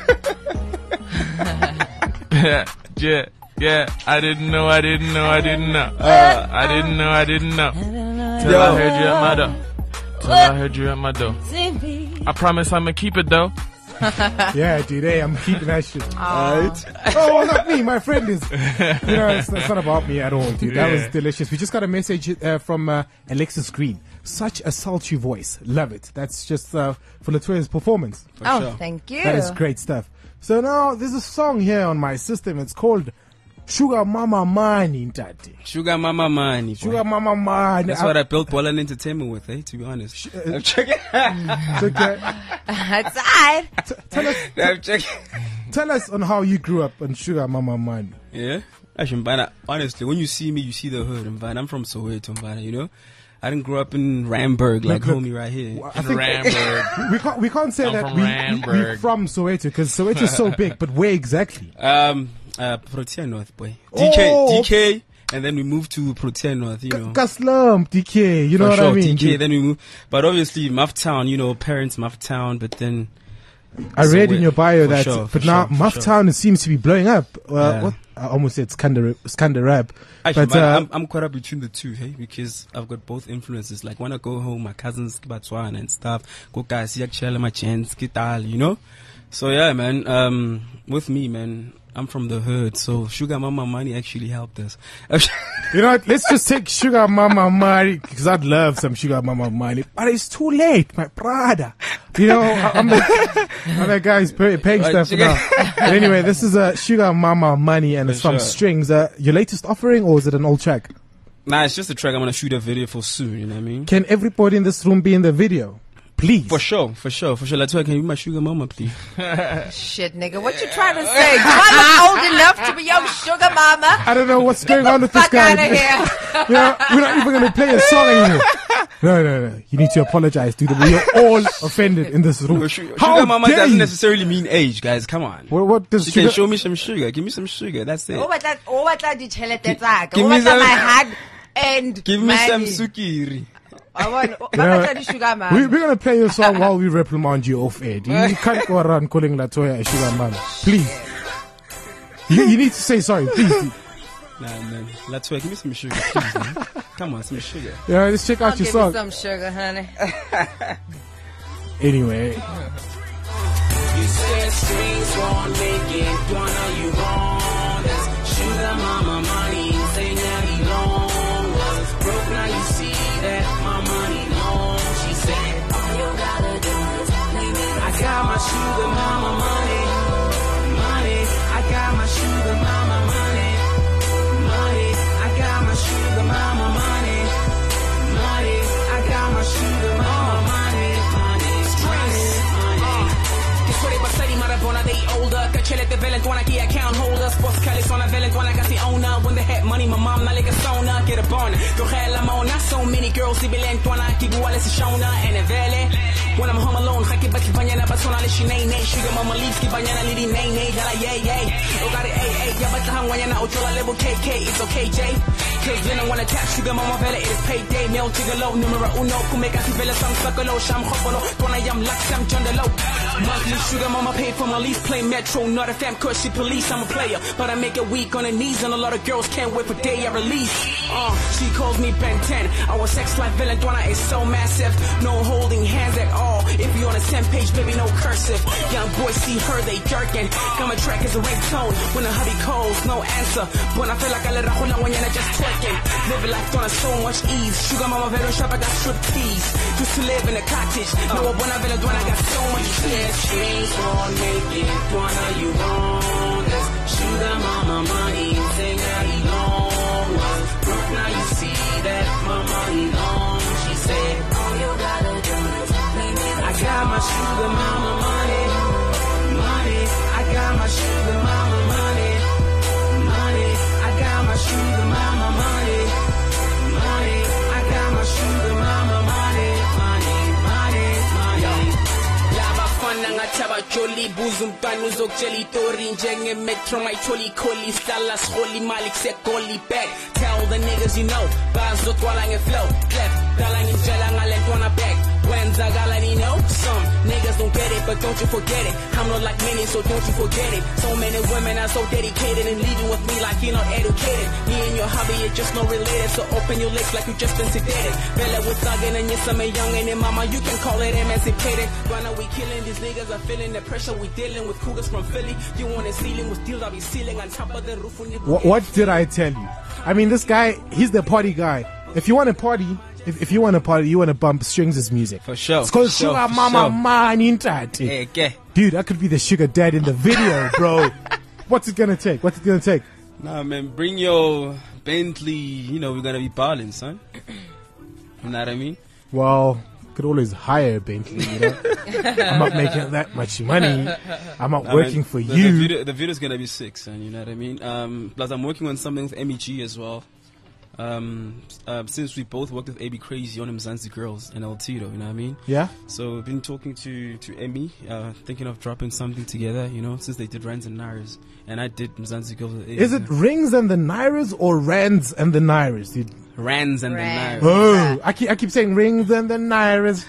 Yeah, yeah, yeah. I didn't know, I didn't know, I didn't know. Uh, I didn't know, I didn't know. Till I heard you at my door. Till I heard you at my door. See me. I promise I'ma keep it though. Yeah, dude. Hey, I'm keeping that shit. Right? Oh, well, not me. My friend is. You know, it's, it's not about me at all, dude. That was Yeah. delicious. We just got a message uh, from uh, Alexis Green. Such a sultry voice. Love it. That's just uh, for Latoya's performance. Oh, sure. thank you. That is great stuff. So now there's a song here on my system. It's called Sugar Mama Money, Daddy. Sugar mama money. boy. Sugar Mama Money. That's what I built Bolan Entertainment with, eh, to be honest. I'm checking. Okay. That's right. Tell us, I'm checking. tell us on how you grew up on Sugar Mama Money. Yeah. Actually, Mbana, honestly, when you see me, you see the hood. Mbana, I'm from Soweto, Mbana, you know? I didn't grow up in Ramburg like Look, look. homie right here. I think Ramberg. we can't we can't say I'm that from we, we, Randburg. we're from Soweto because Soweto is so big. But where exactly? Um, uh, Protea North, boy. D K, Oh. D K, and then we moved to Protea North, you know. Kaslam, D K. You know For what sure, I mean? D K, dude? then we moved. But obviously, Muff Town, you know, parents Muff Town, but then I So read in we- your bio for that, sure, but for now sure, for Muff sure. Town it seems to be blowing up. Uh, Yeah. what? I almost said Skanda, Skanda rap. Actually, but man, uh, I'm, I'm caught up between the two, hey, because I've got both influences. Like when I go home, my cousins, Kibatswana and stuff, go guys, Yakshela, my chance, Kital, you know? So yeah, man, um, with me, man, I'm from the hood, so Sugar Mama Money actually helped us. you know what? Let's just take Sugar Mama money because I'd love some Sugar Mama money, but it's too late, my brother. You know, I- I'm the, I'm that guy who's pay- paying Right, stuff Sugar- now. But anyway, this is a Sugar Mama money, and it's For from sure. Strings. Uh, your latest offering, or is it an old track? Nah, it's just a track I'm gonna shoot a video for soon, you know what I mean? Can everybody in this room be in the video, please? For sure, for sure, for sure. Let's can you be my Sugar Mama, please? Shit, nigga, what you trying to say? Do I look old enough to be your sugar mama? I don't know what's going on with this Fuck guy. out of here. You know, we're not even going to play a song anymore. No, no, no. You need to apologize, dude. We're all offended in this room. No, Sugar How Mama dare doesn't you? necessarily mean age, guys. Come on. What, what does You sugar? can show me some sugar. Give me some sugar. That's it. O batla o batla ditšhelete tsa ka. Give O me batla some- my hand and Give me some money. sukiri. I want o- You know, ba batla di sugar mama. we, we're going to play your song while we reprimand you off air. You, you can't go around calling Latoya a sugar mama. Please. You, you need to say sorry, please. Nah, man. Let's give me some sugar, please, man. Come on, some sugar. Yeah, let's check I'll out your give you song. some sugar, honey. Anyway. You said strings won't make it, wanna you wrong. That's sugar mama money, say now he long. Was broke, now you see that my money long. She said, all you gotta do is leave it. I got my sugar mama money, money. I got my sugar mama money, money. I got my sugar mama money, money. I got my sugar mama money, money, money, money. Sorry, but study Marabona, they older. Cachelete Valentuana, key account holder. Sports Cali, on a Valentuana, got the owner. When they had money, my mom, not like a sauna. Get a bone. Go hell, I'm on. Not so many girls, they Valentuana, keep Wallace Shona, and a valley. When I'm home alone, Haki Baki Banyana, but on a Shinay, Sugar Mama Leaves, keep Banyana, Lady Nay, Nay, Yala, yay, yay. Oh, got it, hey, hey, yeah, but the Hawaiiana, Ochola level K K, it's okay, Jay. Cause then I wanna tap Sugar Mama Vela, it is payday. Mel Tigalo, numero uno, Kumeka, Vela, some Sakalo, Sham Hopolo, Tona Yam Lux, Sam John the Low. Monthly Sugar Mama paid for my lease, play Metro, not a fam, cause she police, I'm a player. But I make it weak on her knees, and a lot of girls can't wait for day I release. Uh, she calls me Ben ten, our sex life villain, Dwana is so massive. No holding hands at all, if you on a ten page, baby, no cursive. Young boys see her, they jerking. Got my track as a ringtone, when the hubby calls, no answer. When I feel like I let her hold on when you're just twerking. Living life on so much ease. Sugar Mama Velo shop, I got strip tease. Used to live in a cottage, now when I Velo Dwana, I got so much cheese. Strings won't make it, Dwana, you wrong. That's Sugar Mama money, say now he long. Was broke, now you see that my money long. She said, all you gotta do is leave it. I got my Sugar Mama money, money. I got my Sugar Mama money, money. I got my Sugar Mama money, money. I got my Sugar Mama money, money, money, money. Lava fana ngathaba jolly buza umntwana uzokutshela itori njenge metro mayitholi kholi sihlala siholi imali kusegoli back. Tell the niggas you know bazogcwala ngeflow left dala ngitshela ngale ntwana back wenzakala ni know some niggas don't get it but don't you forget it. I'm not like many so don't you forget it. So many women are so dedicated and leading with me like you're not educated. Me and your hobby are just not related, so open your legs like you just been sedated. Bella with thuggin' and you're some young and then mama you can call it emancipated. Right now we killing these niggas are feeling the pressure. We dealing with cougars from Philly. You want a ceiling with deals, I'll be ceiling on top of the roof. When What, what did I tell you? I mean, this guy, he's the party guy. If you want to party, if, if you want to party, you want to bump Strings' music. For sure. It's called for sure, Sugar for Mama sure. Money Ntati. Hey, okay. Dude, I could be the sugar dad in the video, bro. What's it gonna take? What's it gonna take? Nah, man, bring your Bentley. You know, we're gonna be balling, son. You know what I mean? Well, could always hire a Bentley, you know? I'm not making that much money. I'm not Nah, working man, for the, you. The, video, the video's gonna be sick, son. You know what I mean? Um, plus, I'm working on something with M E G as well. Um, uh, since we both worked with A B Crazy on Mzansi Girls and El Tito, you know what I mean? Yeah? So we've been talking to to Emmy, uh, thinking of dropping something together, you know, since they did Rands and Nairas, and I did Mzansi Girls with A B. Is it Rings and the Nairas or Rands and the Nairas, dude? Rands and Rands. the Nairas? Oh, I keep, I keep saying Rings and the Nairas.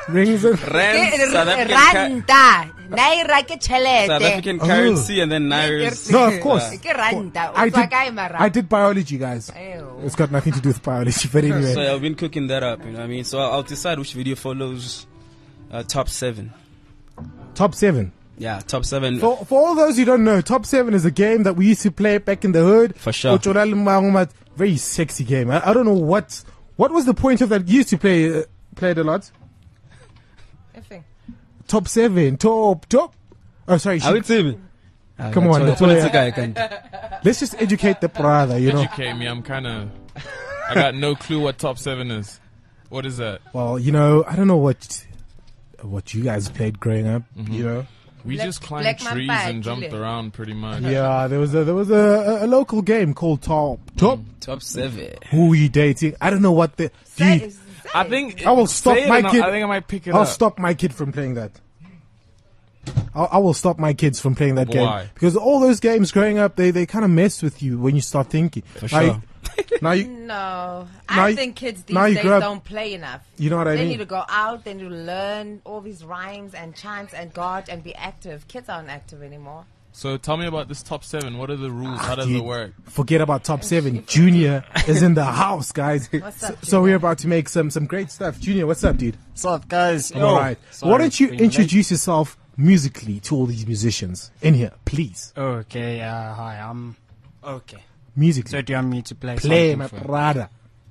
Rings and Rands, South African, ca- Randa. Naira ke chelete. South African currency, and then Nairas. no, of course. Ke randa. I did, Utswa kae mara? I did biology, guys. Ew. It's got nothing to do with biology, but anyway. So I've been cooking that up, you know what I mean? So I'll, I'll decide which video follows uh, top seven. Top seven. Yeah, top seven. For for all those who don't know, Top seven is a game that we used to play back in the hood. For sure. Very sexy game. I, I don't know what what was the point of that. You used to play uh, play it a lot. Effing. Top seven, top top. Oh, sorry. I would say me. Ah, Come on, that's that's what what it's a guy can. Let's just educate the brother, you know. Educate me. I'm kind of. I got no clue what top seven is. What is that? Well, you know, I don't know what what you guys played growing up. You know. We Black- just climbed Black man trees bag, and jumped Julie. around pretty much. Yeah, there was a there was a, a local game called Top Top. Top seven. Who are you dating? I don't know what the. Say- Dude, say. I think I will say stop it my and I'll- kid. I think I might pick it I'll up. stop my kid from playing that. I'll, I will stop my kids from playing that game Why? because all those games growing up, they, they kind of mess with you when you start thinking. For Now you- sure. Now you, No, Now I you- think kids these now you days grow up- don't play enough. you know what I They mean? need to go out, they need to learn all these rhymes and chants and God and be active. Kids aren't active anymore. So tell me about this top seven. What are the rules? How does Dude, it work? Forget about top seven. Junior is in the house, guys. What's up, so, so we're Junior? about to make some some great stuff. Junior, what's up, dude? What's up, guys? All right. Sorry Why don't you for being late. introduce yourself musically to all these musicians in here, please? Okay, uh, hi, I'm... Okay. Musically. So do you want me to play Play, something my for you? brother.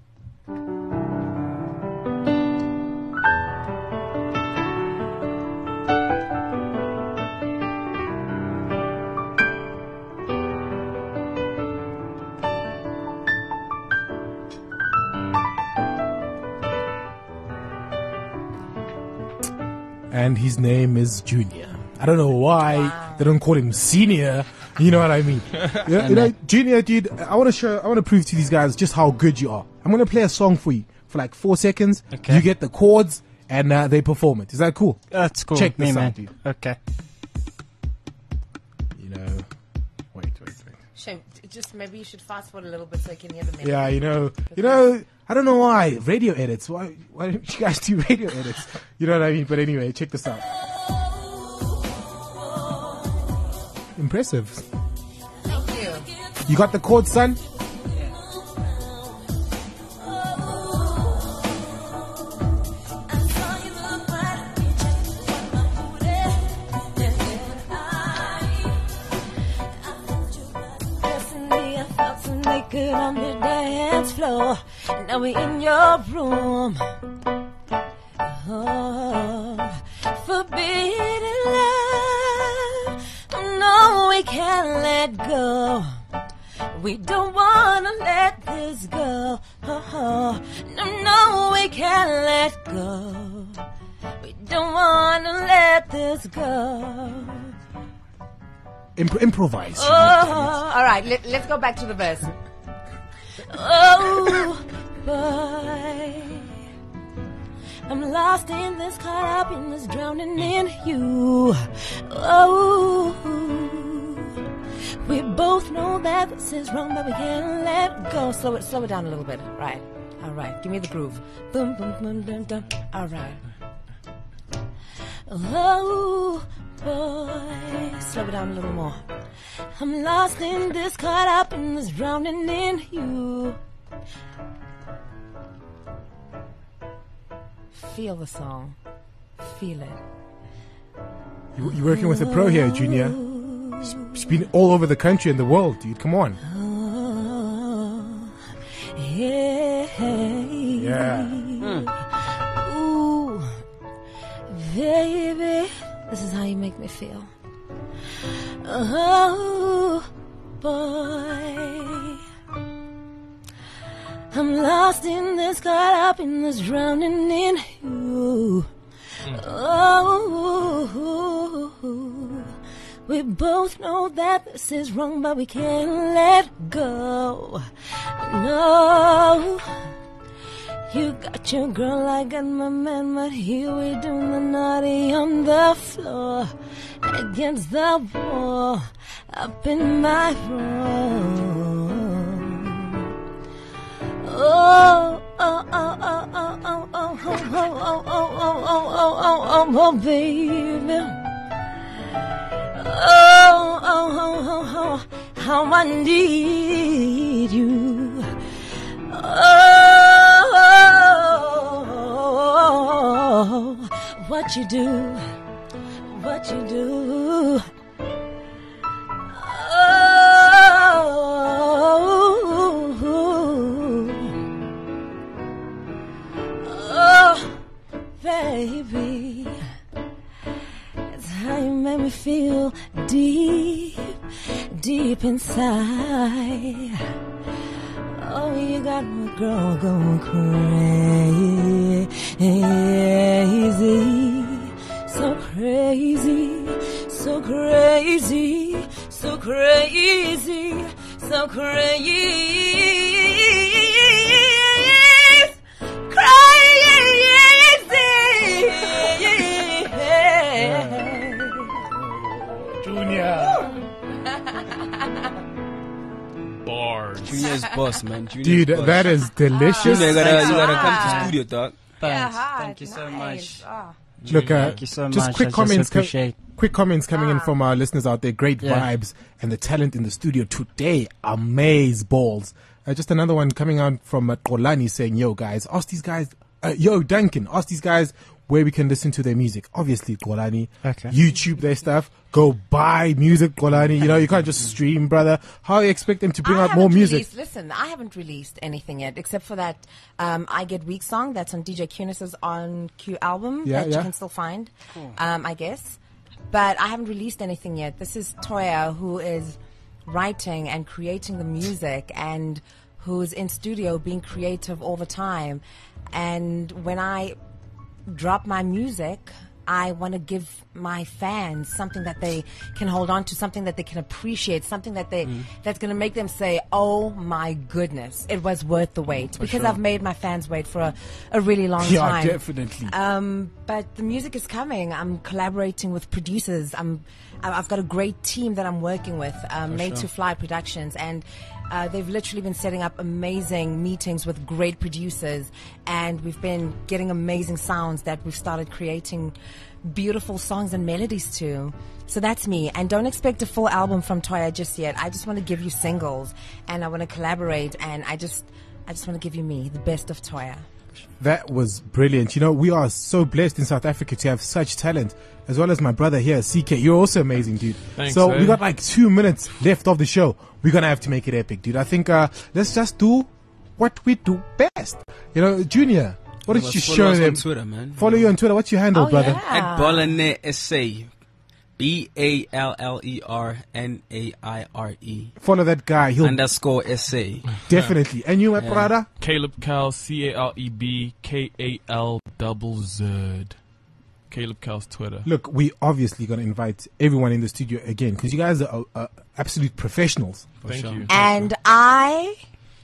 And his name is Junior. I don't know why they don't call him Senior. You know what I mean? Yeah, you know, Junior, dude. I want to show. I want to prove to these guys just how good you are. I'm gonna play a song for you for like four seconds. Okay. You get the chords and uh, they perform it. Is that cool? That's cool. Check me, this out, man. dude. Okay. You know. Wait, wait, wait. Shame. Just maybe you should fast forward a little bit so you can hear the melody. Yeah, you know, you know. I don't know why radio edits. Why? Why don't you guys do radio edits? You know what I mean? But anyway, check this out. Impressive. Thank you. You got the chords, son? Yesterday I felt so naked on the dance floor. Now we in your room. Oh, forbidden love. No, we can't let go. We don't wanna let this go. Oh, no, no, we can't let go. We don't wanna let this go. Imp- improvise. Oh, all right. Let, let's go back to the verse. Oh, boy. I'm lost in this, caught up in this, drowning in you. Oh, we both know that this is wrong, but we can't let go. Slow it, slow it down a little bit. Right. All right. Give me the groove. Boom, boom, boom, boom, boom. All right. Oh, boy. Slow it down a little more. I'm lost in this, caught up in this, drowning in you. Feel the song. Feel it. You, you're working with a pro here, Junior. He's- He's been all over the country and the world, dude. Come on. Oh, yeah. Yeah. Ooh, baby, this is how you make me feel. Oh, boy. I'm lost in this, caught up in this, drowning in you. Oh, we both know that this is wrong, but we can't let go. No, you got your girl, I got my man, but here we doing the naughty on the floor, against the wall, up in my room. Oh, oh, oh, oh, oh, oh, oh, oh, oh, oh, oh, oh, oh, oh, oh, oh, oh, baby. Oh, oh, oh, oh, oh, how I need you. Oh, what you do, what you do. Oh, baby, it's how you make me feel deep, deep inside. Oh, you got my girl going crazy, so crazy, so crazy, so crazy, so crazy. Bars. Junior's boss, man. Junior's Dude, boss. that is delicious. Junior, you gotta, you gotta come Ah. to studio, dog. Thanks. hot, Thank you so nice. much. Oh. Look, uh, Thank you so just much. quick I comments, Just co- appreciate. quick comments coming in from our listeners out there. Great Yeah. vibes and the talent in the studio today. Amaze balls. Uh, just another one coming out from uh, Kolani saying, "Yo guys, ask these guys, uh, yo Duncan, ask these guys where we can listen to their music." Obviously, Kolani, Okay. YouTube their stuff. Go buy music, Kolani. You know, you can't just stream, brother. How you expect them to bring I out more haven't music? Released, listen, I haven't released anything yet, except for that um, I Get Weak song that's on D J Cunis's On Q album Yeah, that yeah. you can still find, um, I guess. But I haven't released anything yet. This is Toya, who is writing and creating the music and who's in studio being creative all the time. And when I drop my music, I want to give my fans something that they can hold on to, something that they can appreciate, something that they that's going to make them say, "Oh my goodness, it was worth the wait." Because I've made my fans wait for a, a really long Yeah, time. definitely. Um, but the music is coming. I'm collaborating with producers. I'm, I- I've got a great team that I'm working with, um, Made to Fly Productions, and uh, they've literally been setting up amazing meetings with great producers, and we've been getting amazing sounds that we've started creating beautiful songs and melodies to. So that's me. And don't expect a full album from Toya just yet. I just want to give you singles, and I want to collaborate, and I just, I just want to give you me, the best of Toya. That was brilliant. You know, we are so blessed in South Africa to have such talent, as well as my brother here, C K. You're also amazing, dude. Thanks, so eh? we got like two minutes left of the show. We're gonna have to make it epic, dude. I think uh, let's just do what we do best. You know, Junior, what did you Follow show us them? on Twitter, man. Follow you on Twitter. What's your handle, Oh, brother? yeah. At Ballane S A. B A L L E R N A I R E. Follow that guy. He'll Underscore S A. definitely. And you, my brother? Caleb Cal, C A L E B K A L double Z. Caleb Cal's Twitter. Look, we obviously gonna invite everyone in the studio again because you guys are uh, absolute professionals. Thank sure. you. And I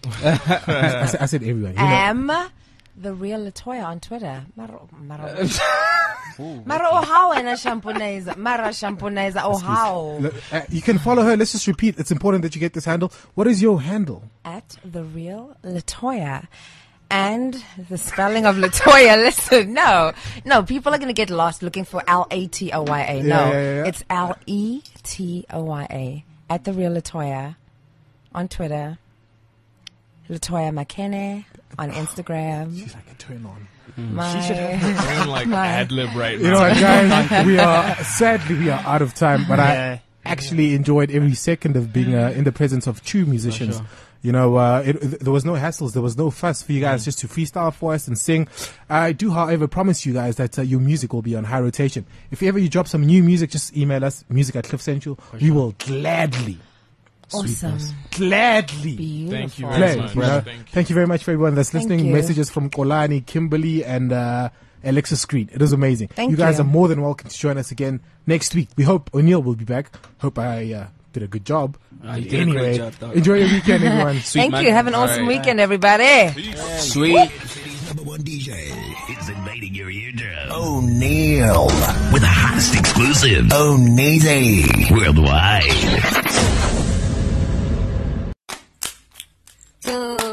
I, said, I said everyone. You know. am the real Latoya on Twitter. Maro, maro. Mara ohao ena shampuneza. Mara shampuneza ohao. Look, uh, you can follow her. Let's just repeat. It's important that you get this handle. What is your handle? At the real Latoya. And the spelling of Latoya, listen, no. No, people are going to get lost looking for L A T O Y A. No, Yeah, yeah, yeah. it's L E T O Y A. At the real Latoya on Twitter. Latoya Makene on Instagram. She's like a turn on. My, I'm like My- ad lib right You know now. what, guys? We are sadly we are out of time, but Yeah. I actually enjoyed every second of being uh, in the presence of true musicians. sure. You know, uh, it, it- there was no hassles, there was no fuss for you guys just to freestyle for us and sing. I do, however, promise you guys that uh, your music will be on high rotation. If ever you drop some new music, just email us, music at Cliff Central. We will gladly, awesome. gladly Beautiful. Thank you very play. much. You know? Thank you. Thank you very much for everyone that's Thank listening. you. Messages from Kolani, Kimberly, and uh, Alexa Screen. It was amazing. Thank you guys you. are more than welcome to join us again next week. We hope O'Neill will be back. Hope I uh, did a good job. Ah, you did a anyway, great job, dog. enjoy your weekend, everyone. Sweet, Thank man. you. Have an All awesome right. weekend, everybody. Sweet. City's number one D J is invading your eardrum. O'Neal with the hottest exclusive. O'Neal worldwide. Ooh.